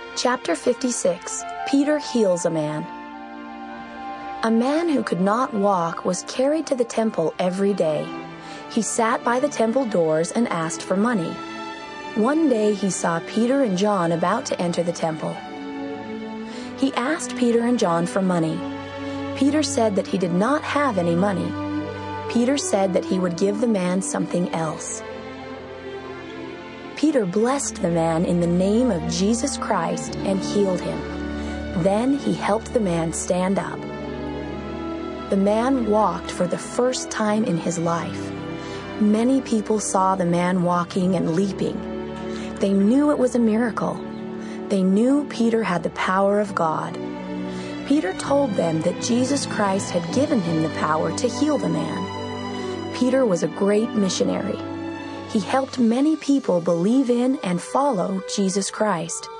Chapter 56. Peter heals a man. A man who could not walk was carried to the temple every day. He sat by the temple doors and asked for money. One day he saw Peter and John about to enter the temple. He asked Peter and John for money. Peter said that he did not have any money. Peter said that he would give the man something else. Peter blessed the man in the name of Jesus Christ and healed him. Then he helped the man stand up. The man walked for the first time in his life. Many people saw the man walking and leaping. They knew it was a miracle. They knew Peter had the power of God. Peter told them that Jesus Christ had given him the power to heal the man. Peter was a great missionary. He helped many people believe in and follow Jesus Christ.